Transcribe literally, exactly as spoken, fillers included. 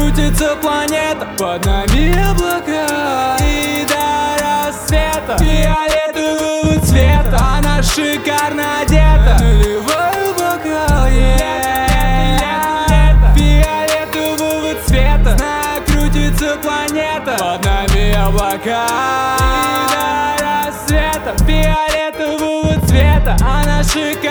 крутится планета, под нами облака. И до рассвета фиолетового цвета она шикарно одета. Наливаю бокал, yeah. Фиолетового цвета, знаю, крутится планета, под нами облака. И до рассвета фиолетового цвета она шикарно